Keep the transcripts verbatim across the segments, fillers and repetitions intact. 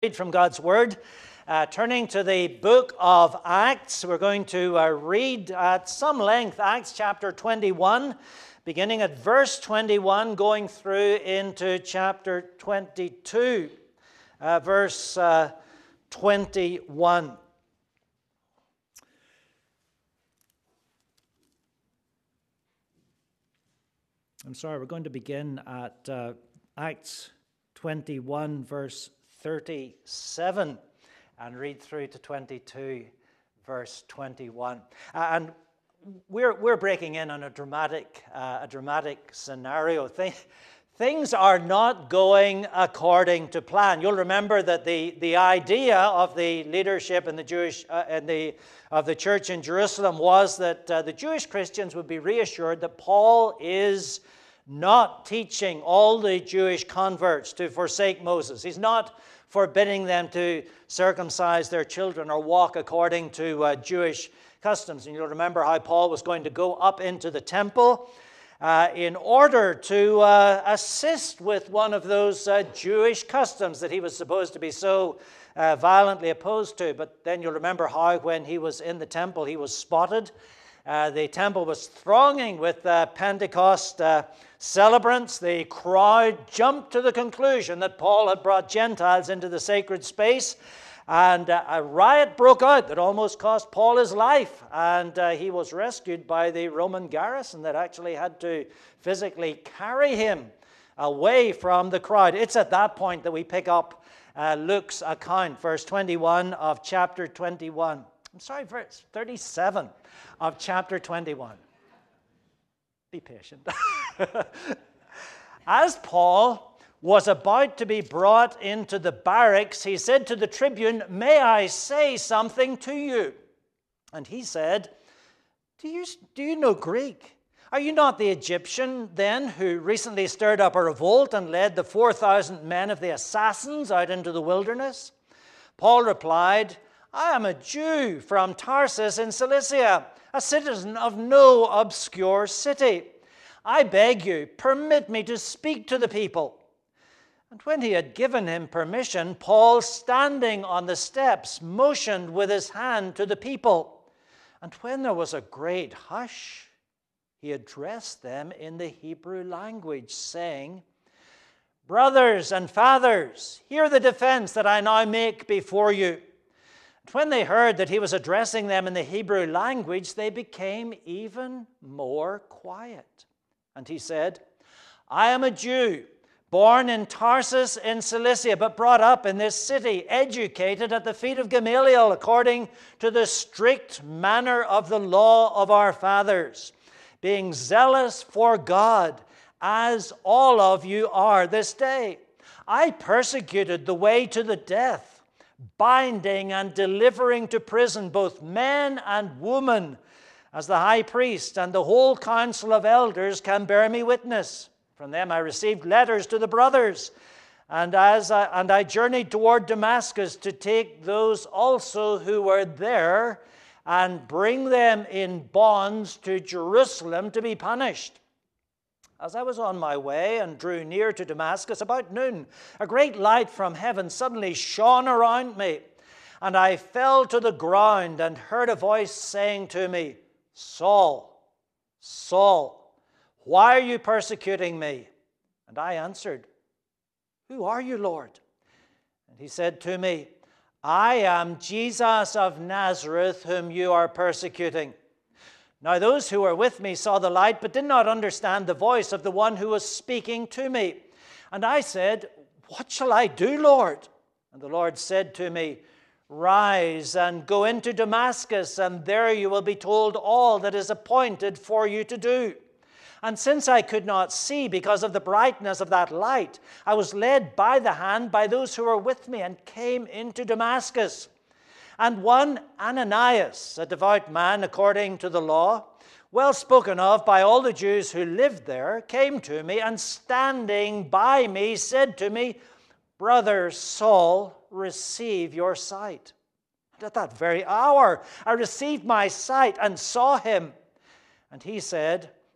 Read from God's Word. Uh, turning to the book of Acts, we're going to uh, read at some length Acts chapter twenty-one, beginning at verse twenty-one, going through into chapter twenty-two, uh, verse uh, twenty-one. I'm sorry, we're going to begin at uh, Acts twenty-one, verse thirty-seven, and read through to twenty-two, verse twenty-one. Uh, and we're we're breaking in on a dramatic uh, a dramatic scenario. Th- things are not going according to plan. You'll remember that the the idea of the leadership in the Jewish uh, in the of the church in Jerusalem was that uh, the Jewish Christians would be reassured that Paul is not teaching all the Jewish converts to forsake Moses. He's not forbidding them to circumcise their children or walk according to uh, Jewish customs. And you'll remember how Paul was going to go up into the temple uh, in order to uh, assist with one of those uh, Jewish customs that he was supposed to be so uh, violently opposed to. But then you'll remember how when he was in the temple, he was spotted. Uh, the temple was thronging with uh, Pentecost uh, celebrants. The crowd jumped to the conclusion that Paul had brought Gentiles into the sacred space, and uh, a riot broke out that almost cost Paul his life, and uh, he was rescued by the Roman garrison that actually had to physically carry him away from the crowd. It's at that point that we pick up uh, Luke's account, verse twenty-one of chapter twenty-one. I'm sorry, verse thirty-seven of chapter twenty-one. Be patient. As Paul was about to be brought into the barracks, he said to the tribune, "May I say something to you?" And he said, do you, do you know Greek? Are you not the Egyptian then who recently stirred up a revolt and led the four thousand men of the assassins out into the wilderness? Paul replied, "I am a Jew from Tarsus in Cilicia, a citizen of no obscure city. I beg you, permit me to speak to the people." And when he had given him permission, Paul, standing on the steps, motioned with his hand to the people. And when there was a great hush, he addressed them in the Hebrew language, saying, "Brothers and fathers, hear the defense that I now make before you." When they heard that he was addressing them in the Hebrew language, they became even more quiet. And he said, "I am a Jew, born in Tarsus in Cilicia, but brought up in this city, educated at the feet of Gamaliel, according to the strict manner of the law of our fathers, being zealous for God, as all of you are this day. I persecuted the way to the death, binding and delivering to prison both men and women, as the high priest and the whole council of elders can bear me witness. From them I received letters to the brothers, and as I, and I journeyed toward Damascus to take those also who were there and bring them in bonds to Jerusalem to be punished. As I was on my way and drew near to Damascus about noon, a great light from heaven suddenly shone around me, and I fell to the ground and heard a voice saying to me, 'Saul, Saul, why are you persecuting me?' And I answered, 'Who are you, Lord?' And he said to me, 'I am Jesus of Nazareth, whom you are persecuting.' Now those who were with me saw the light, but did not understand the voice of the one who was speaking to me. And I said, 'What shall I do, Lord?' And the Lord said to me, 'Rise and go into Damascus, and there you will be told all that is appointed for you to do.' And since I could not see because of the brightness of that light, I was led by the hand by those who were with me and came into Damascus. And one Ananias, a devout man according to the law, well spoken of by all the Jews who lived there, came to me and standing by me said to me, 'Brother Saul, receive your sight.' And at that very hour I received my sight and saw him. And he said,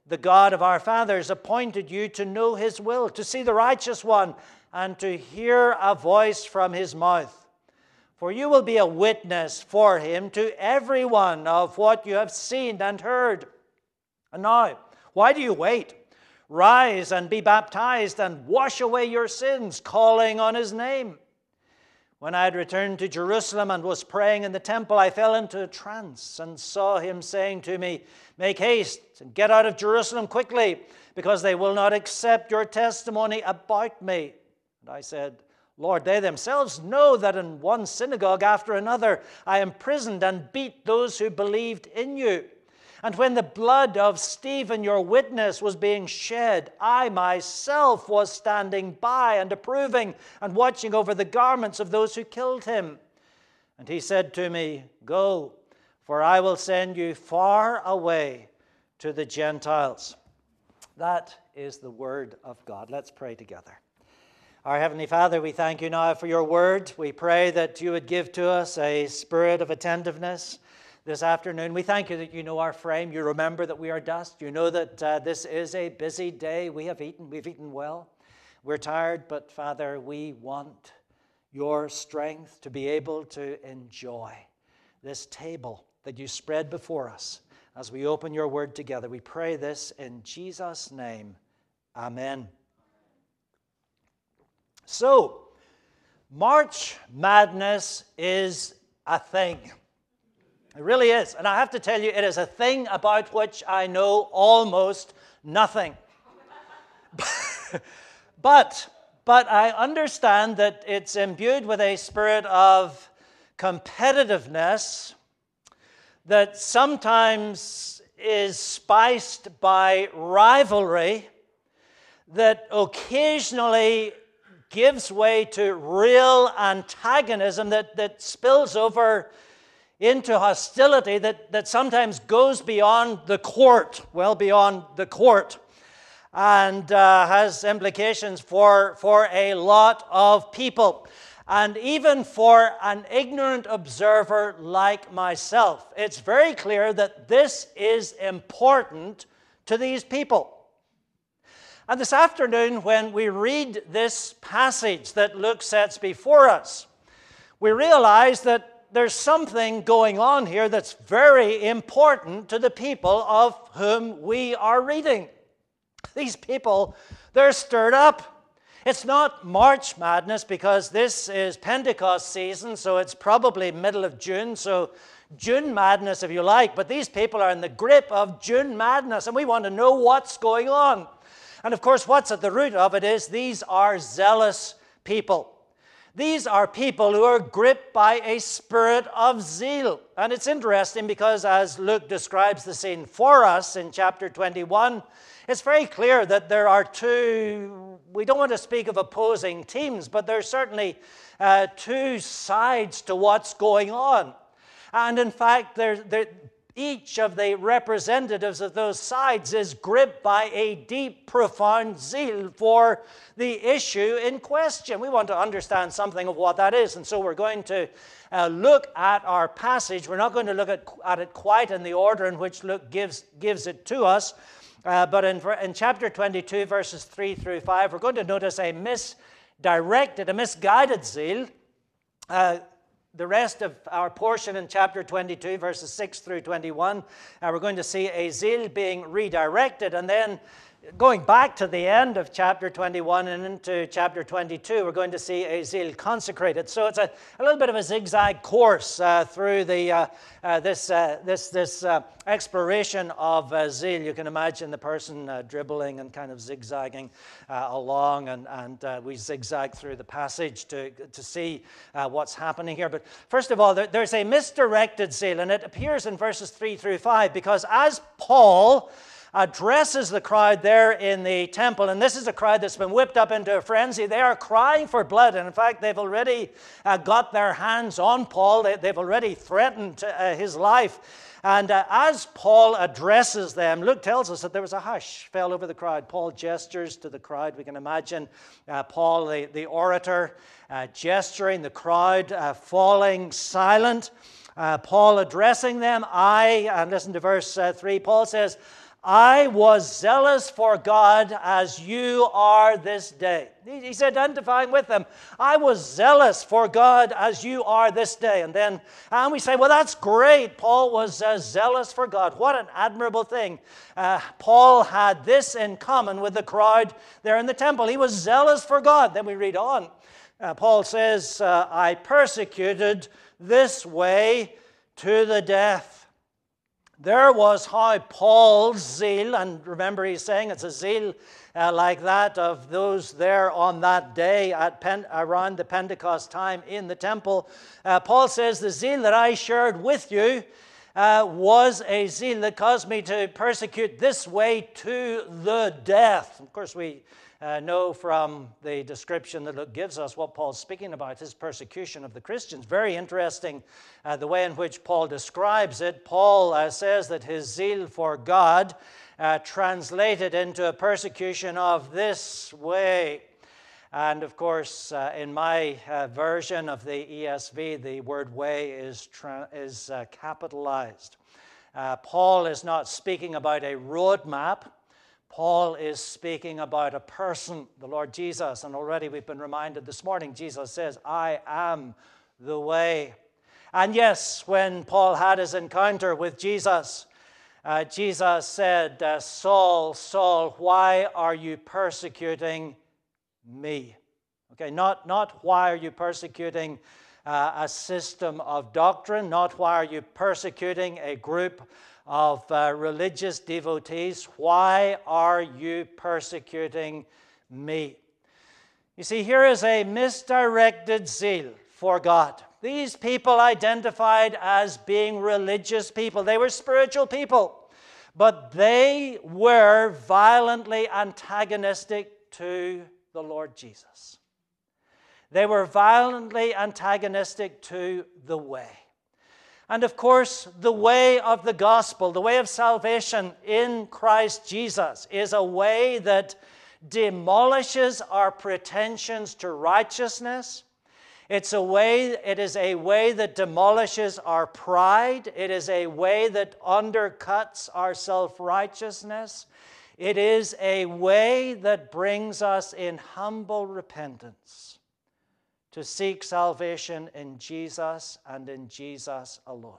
the God of our fathers, appointed you to know his will, to see the righteous one, and to hear a voice from his mouth. For you will be a witness for him to everyone of what you have seen and heard. And now, why do you wait? Rise and be baptized and wash away your sins, calling on his name. When I had returned to Jerusalem and was praying in the temple, I fell into a trance and saw him saying to me, make haste and get out of Jerusalem quickly, because they will not accept your testimony about me. And I said, Lord, they themselves know that in one synagogue after another I imprisoned and beat those who believed in you. And when the blood of Stephen, your witness, was being shed, I myself was standing by and approving and watching over the garments of those who killed him. And he said to me, go, for I will send you far away to the Gentiles. That is the word of God. Let's pray together. Our Heavenly Father, we thank you now for your word. We pray that you would give to us a spirit of attentiveness this afternoon. We thank you that you know our frame. You remember that we are dust. You know that uh, this is a busy day. We have eaten. We've eaten well. We're tired, but Father, we want your strength to be able to enjoy this table that you spread before us as we open your word together. We pray this in Jesus' name. Amen. So, March Madness is a thing. It really is. And I have to tell you, it is a thing about which I know almost nothing. but, but I understand that it's imbued with a spirit of competitiveness that sometimes is spiced by rivalry, that occasionally gives way to real antagonism that, that spills over into hostility that, that sometimes goes beyond the court, well beyond the court, and uh, has implications for, for a lot of people. And even for an ignorant observer like myself, it's very clear that this is important to these people. And this afternoon, when we read this passage that Luke sets before us, we realize that there's something going on here that's very important to the people of whom we are reading. These people, they're stirred up. It's not March Madness because this is Pentecost season, so it's probably middle of June, so June Madness if you like, but these people are in the grip of June Madness, and we want to know what's going on. And of course, what's at the root of it is these are zealous people. These are people who are gripped by a spirit of zeal. And it's interesting because as Luke describes the scene for us in chapter twenty-one, it's very clear that there are two, we don't want to speak of opposing teams, but there's certainly uh, two sides to what's going on. And in fact, there, there, each of the representatives of those sides is gripped by a deep, profound zeal for the issue in question. We want to understand something of what that is, and so we're going to uh, look at our passage. We're not going to look at, at it quite in the order in which Luke gives, gives it to us, uh, but in, in chapter twenty-two, verses three through five, we're going to notice a misdirected, a misguided zeal. Uh, The rest of our portion in chapter twenty-two, verses six through twenty-one, uh, we're going to see a zeal being redirected. And then going back to the end of chapter twenty-one and into chapter twenty-two, we're going to see a zeal consecrated. So it's a, a little bit of a zigzag course uh, through the uh, uh, this uh, this this uh, exploration of uh, zeal. You can imagine the person uh, dribbling and kind of zigzagging uh, along, and and uh, we zigzag through the passage to to see uh, what's happening here. But first of all, there, there's a misdirected zeal, and it appears in verses three through five, because as Paul addresses the crowd there in the temple, and this is a crowd that's been whipped up into a frenzy. They are crying for blood, and in fact, they've already uh, got their hands on Paul. They, they've already threatened uh, his life. And uh, as Paul addresses them, Luke tells us that there was a hush fell over the crowd. Paul gestures to the crowd. We can imagine uh, Paul, the, the orator, uh, gesturing, the crowd uh, falling silent. Uh, Paul addressing them. I, and listen to verse uh, three, Paul says, I was zealous for God as you are this day. He's identifying with them. I was zealous for God as you are this day. And then and we say, well, that's great. Paul was uh, zealous for God. What an admirable thing. Uh, Paul had this in common with the crowd there in the temple. He was zealous for God. Then we read on. Uh, Paul says, uh, I persecuted this way to the death. There was how Paul's zeal, and remember he's saying it's a zeal uh, like that of those there on that day at Pen- around the Pentecost time in the temple. Uh, Paul says, the zeal that I shared with you uh, was a zeal that caused me to persecute this way to the death. Of course, we Uh, know from the description that Luke gives us what Paul's speaking about, his persecution of the Christians. Very interesting uh, the way in which Paul describes it. Paul uh, says that his zeal for God uh, translated into a persecution of this way. And of course, uh, in my uh, version of the E S V, the word way is, tra- is uh, capitalized. Uh, Paul is not speaking about a roadmap. Paul is speaking about a person, the Lord Jesus. And already we've been reminded this morning, Jesus says, I am the way. And yes, when Paul had his encounter with Jesus, uh, Jesus said, uh, Saul, Saul, why are you persecuting me? Okay, not, not why are you persecuting uh, a system of doctrine, not why are you persecuting a group of uh, religious devotees. Why are you persecuting me? You see, here is a misdirected zeal for God. These people identified as being religious people. They were spiritual people, but they were violently antagonistic to the Lord Jesus. They were violently antagonistic to the way. And of course, the way of the gospel, the way of salvation in Christ Jesus, is a way that demolishes our pretensions to righteousness. It's a way, it is a way that demolishes our pride. It is a way that undercuts our self-righteousness. It is a way that brings us in humble repentance to seek salvation in Jesus and in Jesus alone.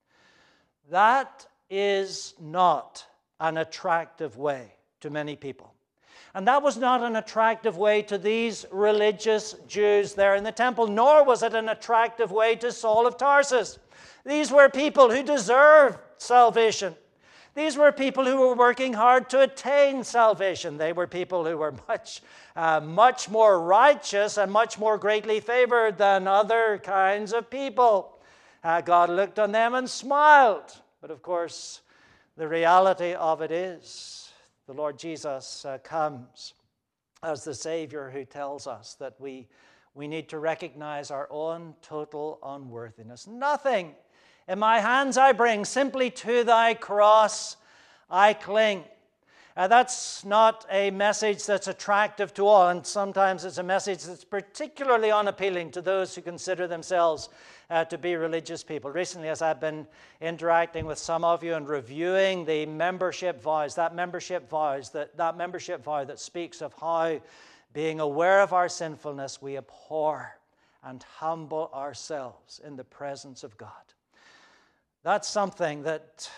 That is not an attractive way to many people. And that was not an attractive way to these religious Jews there in the temple, nor was it an attractive way to Saul of Tarsus. These were people who deserved salvation. These were people who were working hard to attain salvation. They were people who were much, uh, much more righteous and much more greatly favored than other kinds of people. Uh, God looked on them and smiled. But of course, the reality of it is the Lord Jesus uh, comes as the Savior who tells us that we, we need to recognize our own total unworthiness. Nothing in my hands I bring, simply to thy cross I cling. Uh, that's not a message that's attractive to all, and sometimes it's a message that's particularly unappealing to those who consider themselves uh, to be religious people. Recently, as I've been interacting with some of you and reviewing the membership vows, that membership vows, that, that membership vow that speaks of how, being aware of our sinfulness, we abhor and humble ourselves in the presence of God. That's something that,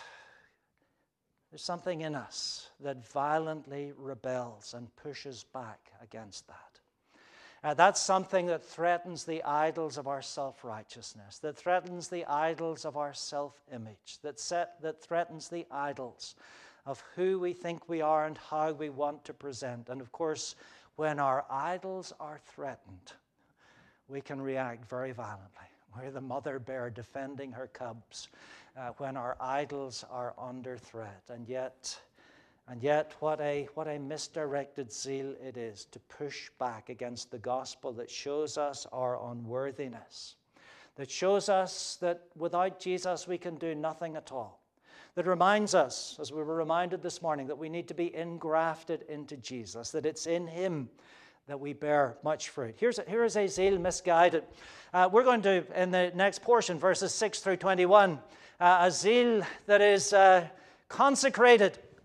there's something in us that violently rebels and pushes back against that. Uh, that's something that threatens the idols of our self-righteousness, that threatens the idols of our self-image, that, set, that threatens the idols of who we think we are and how we want to present. And of course, when our idols are threatened, we can react very violently. We're the mother bear defending her cubs uh, when our idols are under threat. And yet, and yet what a, what a misdirected zeal it is to push back against the gospel that shows us our unworthiness, that shows us that without Jesus we can do nothing at all, that reminds us, as we were reminded this morning, that we need to be engrafted into Jesus, that it's in him that we bear much fruit. Here's a, here is a zeal misguided. Uh, we're going to, in the next portion, verses six through twenty-one, uh, a zeal that is uh, consecrated.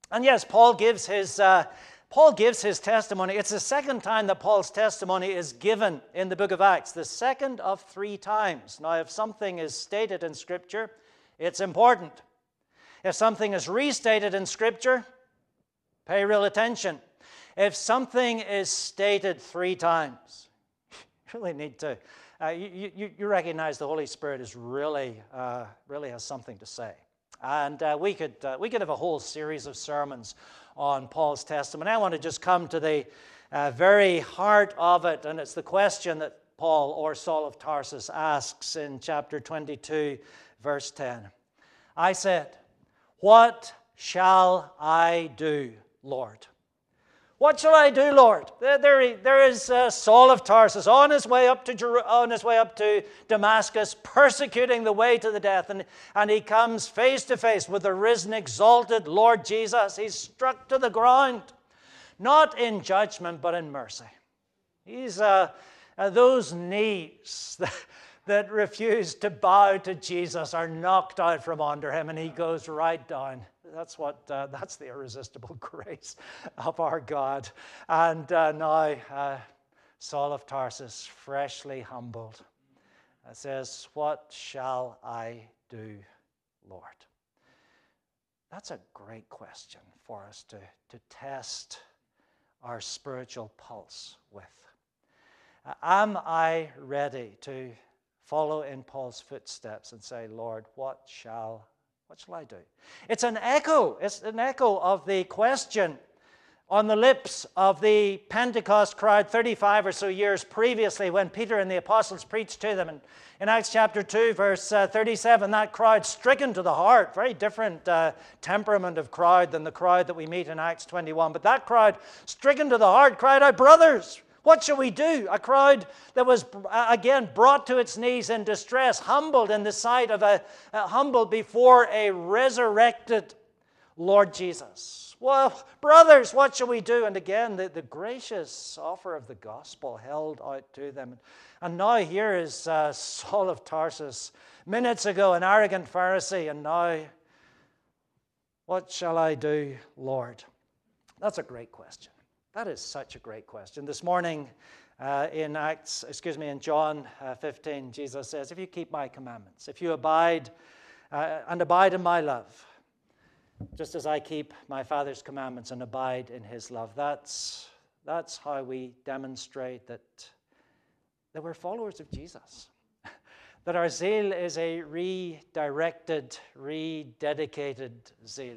And yes, Paul gives his uh, Paul gives his testimony. It's the second time that Paul's testimony is given in the book of Acts, the second of three times. Now, if something is stated in Scripture, it's important. If something is restated in Scripture, pay real attention. If something is stated three times, you really need to. Uh, you, you, you recognize the Holy Spirit is really, uh, really has something to say. And uh, we could uh, we could have a whole series of sermons on Paul's testimony. I want to just come to the uh, very heart of it, and it's the question that Paul, or Saul of Tarsus, asks in chapter twenty-two, verse ten. I said, "What shall I do, Lord?" What shall I do, Lord? There, there, there is uh, Saul of Tarsus on his way up to Jer- on his way up to Damascus, persecuting the way to the death, and, and he comes face to face with the risen, exalted Lord Jesus. He's struck to the ground, not in judgment, but in mercy. He's uh, uh, those knees that, that refuse to bow to Jesus are knocked out from under him, and he goes right down. That's what. Uh, that's the irresistible grace of our God. And uh, now, uh, Saul of Tarsus, freshly humbled, uh, says, "What shall I do, Lord?" That's a great question for us to, to test our spiritual pulse with. Uh, am I ready to follow in Paul's footsteps and say, "Lord, what shall What shall I do?" It's an echo. It's an echo of the question on the lips of the Pentecost crowd thirty-five or so years previously when Peter and the apostles preached to them. And in Acts chapter two, verse uh, thirty-seven, that crowd stricken to the heart, very different uh, temperament of crowd than the crowd that we meet in Acts twenty-one. But that crowd, stricken to the heart, cried out, "Brothers, what shall we do?" A crowd that was, again, brought to its knees in distress, humbled in the sight of a, uh, humbled before a resurrected Lord Jesus. "Well, brothers, what shall we do?" And again, the, the gracious offer of the gospel held out to them. And now here is uh, Saul of Tarsus, minutes ago an arrogant Pharisee, and now, "What shall I do, Lord?" That's a great question. That is such a great question. This morning uh, in Acts, excuse me, in John uh, fifteen, Jesus says, "If you keep my commandments, if you abide uh, and abide in my love, just as I keep my Father's commandments and abide in his love," that's, that's how we demonstrate that, that we're followers of Jesus. That our zeal is a redirected, rededicated zeal.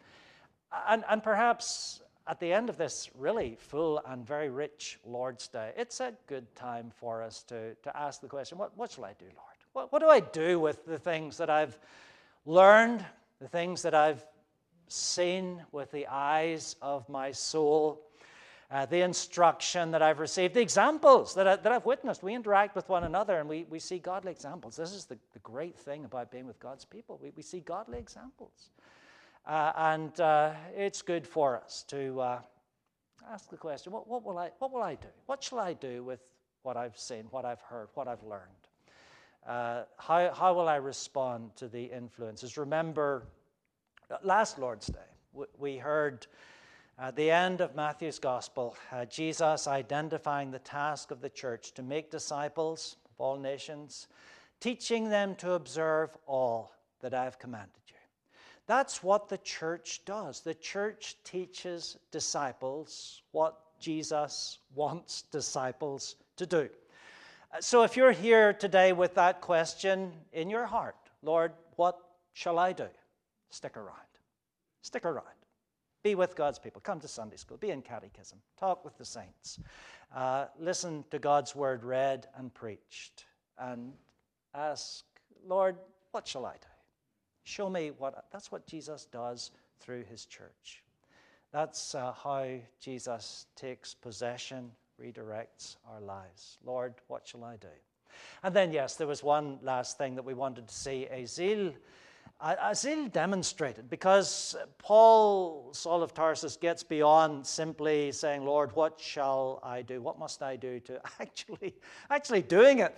And, and perhaps at the end of this really full and very rich Lord's Day, it's a good time for us to, to ask the question, what, what shall I do, Lord? What, what do I do with the things that I've learned, the things that I've seen with the eyes of my soul, uh, the instruction that I've received, the examples that, I, that I've witnessed? We interact with one another and we, we see godly examples. This is the, the great thing about being with God's people. We, we see godly examples. Uh, and uh, it's good for us to uh, ask the question, what, what, will I, what will I do? What shall I do with what I've seen, what I've heard, what I've learned? Uh, how, how will I respond to the influences? Remember, last Lord's Day, we heard at the end of Matthew's Gospel, uh, Jesus identifying the task of the church to make disciples of all nations, teaching them to observe all that I've commanded you. That's what the church does. The church teaches disciples what Jesus wants disciples to do. So if you're here today with that question in your heart, "Lord, what shall I do?" Stick around. Stick around. Be with God's people. Come to Sunday school. Be in catechism. Talk with the saints. Uh, listen to God's word read and preached. And ask, "Lord, what shall I do?" Show me what. That's what Jesus does through his church. That's uh, how Jesus takes possession, redirects our lives. "Lord, what shall I do?" And then, yes, there was one last thing that we wanted to see, a zeal, a, a zeal demonstrated, because Paul, Saul of Tarsus, gets beyond simply saying, "Lord, what shall I do? What must I do?" to actually, actually doing it.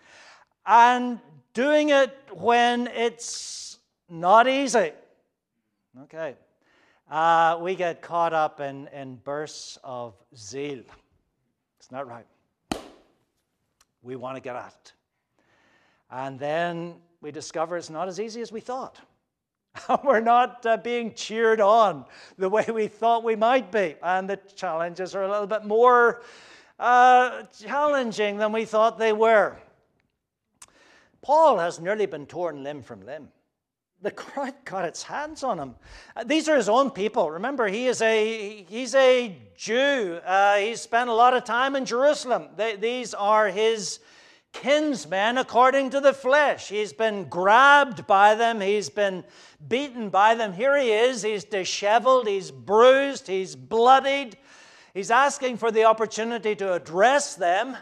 And doing it when it's not easy. Okay. Uh, we get caught up in, in bursts of zeal. It's not right. We want to get at it. And then we discover it's not as easy as we thought. We're not uh, being cheered on the way we thought we might be. And the challenges are a little bit more uh, challenging than we thought they were. Paul has nearly been torn limb from limb. The crowd got its hands on him. Uh, these are his own people. Remember, he is a, he's a Jew. Uh, he's spent a lot of time in Jerusalem. They, these are his kinsmen according to the flesh. He's been grabbed by them. He's been beaten by them. Here he is. He's disheveled. He's bruised. He's bloodied. He's asking for the opportunity to address them.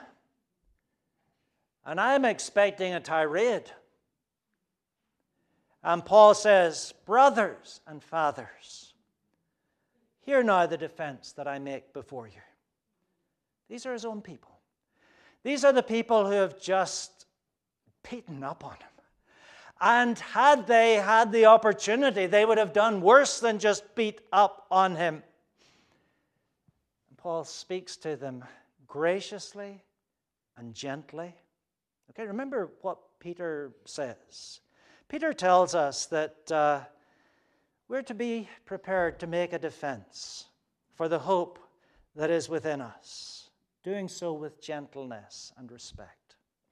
And I'm expecting a tirade. And Paul says, brothers and fathers, hear now the defense that I make before you. These are his own people. These are the people who have just beaten up on him. And had they had the opportunity, they would have done worse than just beat up on him. And Paul speaks to them graciously and gently. Okay, remember what Peter says. Peter tells us that uh, we're to be prepared to make a defense for the hope that is within us, doing so with gentleness and respect.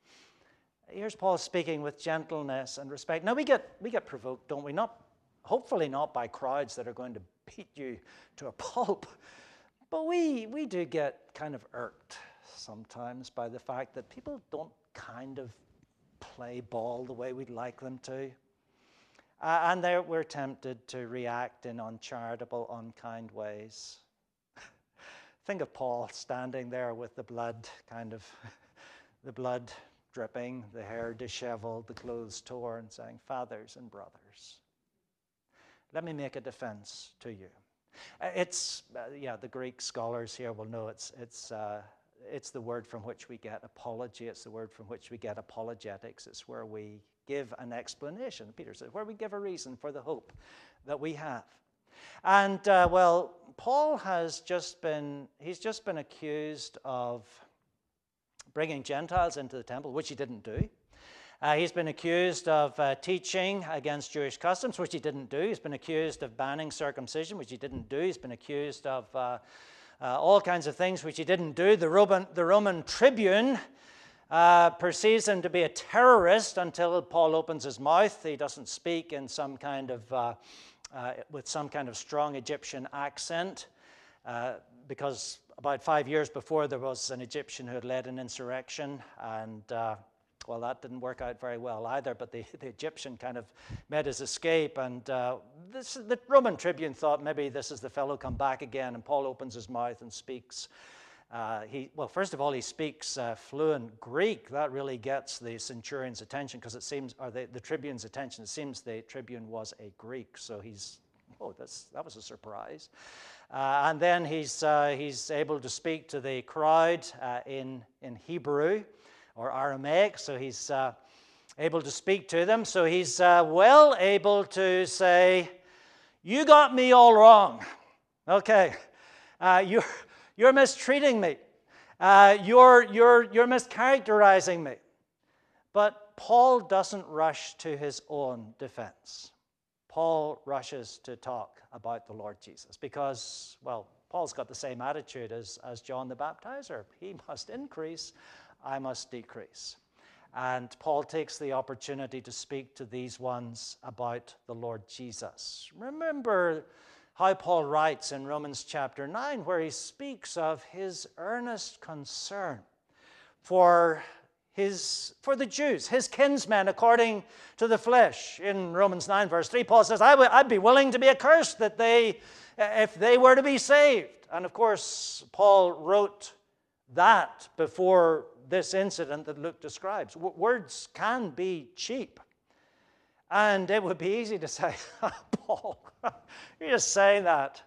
Here's Paul speaking with gentleness and respect. Now we get we get provoked, don't we? Not hopefully not by crowds that are going to beat you to a pulp, but we we do get kind of irked sometimes by the fact that people don't kind of play ball the way we'd like them to. Uh, and there we're tempted to react in uncharitable, unkind ways. Think of Paul standing there with the blood kind of, the blood dripping, the hair disheveled, the clothes torn, saying, fathers and brothers, let me make a defense to you. Uh, it's, uh, yeah, the Greek scholars here will know it's, it's, uh, It's the word from which we get apology. It's the word from which we get apologetics. It's where we give an explanation. Peter said, where we give a reason for the hope that we have. And, uh, well, Paul has just been, he's just been accused of bringing Gentiles into the temple, which he didn't do. Uh, he's been accused of uh, teaching against Jewish customs, which he didn't do. He's been accused of banning circumcision, which he didn't do. He's been accused of uh, uh, all kinds of things which he didn't do. The Roman, the Roman tribune uh, perceives him to be a terrorist until Paul opens his mouth. He doesn't speak in some kind of, uh, uh, with some kind of strong Egyptian accent, uh, because about five years before there was an Egyptian who had led an insurrection, and uh, well, that didn't work out very well either, but the, the Egyptian kind of made his escape, and uh, this, the Roman tribune thought maybe this is the fellow come back again, and Paul opens his mouth and speaks. Uh, he, well, first of all, he speaks uh, fluent Greek. That really gets the centurion's attention, because it seems, or the, the tribune's attention, it seems the tribune was a Greek, so he's, oh, that's, that was a surprise. Uh, and then he's, uh, he's able to speak to the crowd uh, in, in Hebrew, or Aramaic, so he's uh, able to speak to them. So he's uh, well able to say, you got me all wrong. Okay, uh, you're, you're mistreating me. Uh, you're, you're, you're mischaracterizing me. But Paul doesn't rush to his own defense. Paul rushes to talk about the Lord Jesus because, well, Paul's got the same attitude as, as John the Baptizer. He must increase, I must decrease. And Paul takes the opportunity to speak to these ones about the Lord Jesus. Remember how Paul writes in Romans chapter nine, where he speaks of his earnest concern for his, for the Jews, his kinsmen according to the flesh. In Romans nine verse three, Paul says, I would, I'd be willing to be accursed that they, if they were to be saved. And of course, Paul wrote that before this incident that Luke describes. W- words can be cheap. And it would be easy to say, Paul, you're just saying that.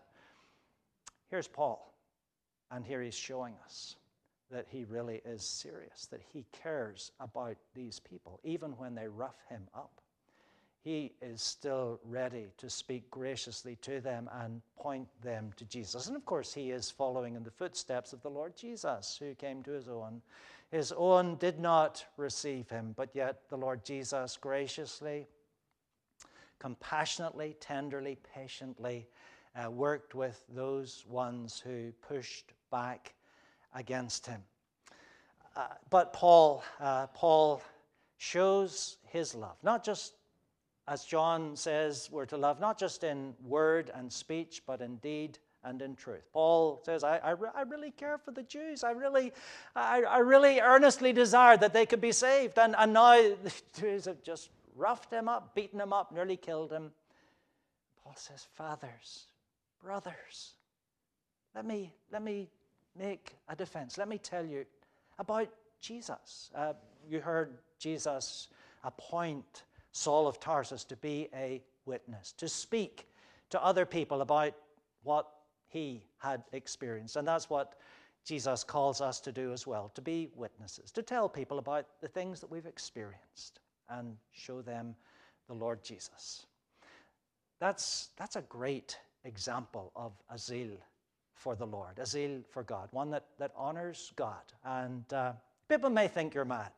Here's Paul. And here he's showing us that he really is serious, that he cares about these people, even when they rough him up, he is still ready to speak graciously to them and point them to Jesus. And of course, he is following in the footsteps of the Lord Jesus, who came to his own. His own did not receive him, but yet the Lord Jesus graciously, compassionately, tenderly, patiently uh, worked with those ones who pushed back against him. Uh, but Paul, uh, Paul shows his love, not just, as John says, we're to love not just in word and speech, but in deed and in truth. Paul says, I, I, I really care for the Jews. I really, I, I really earnestly desire that they could be saved. And, and now the Jews have just roughed him up, beaten him up, nearly killed him. Paul says, fathers, brothers, let me, let me make a defense. Let me tell you about Jesus. Uh, you heard Jesus appoint Saul of Tarsus to be a witness, to speak to other people about what he had experienced. And that's what Jesus calls us to do as well, to be witnesses, to tell people about the things that we've experienced and show them the Lord Jesus. That's, that's a great example of a zeal for the Lord, a zeal for God, one that, that honors God. And uh, people may think you're mad,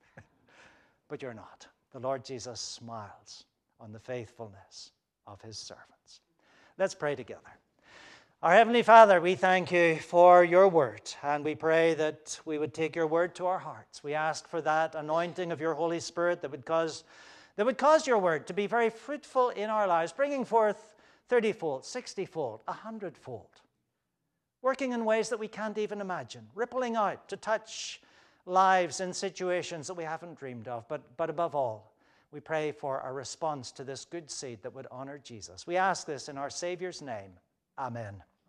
but you're not. The Lord Jesus smiles on the faithfulness of his servants. Let's pray together. Our Heavenly Father, we thank you for your word, and we pray that we would take your word to our hearts. We ask for that anointing of your Holy Spirit that would cause, that would cause your word to be very fruitful in our lives, bringing forth thirty-fold, sixty-fold, a hundred-fold, working in ways that we can't even imagine, rippling out to touch lives in situations that we haven't dreamed of. But, but above all, we pray for a response to this good seed that would honor Jesus. We ask this in our Savior's name. Amen.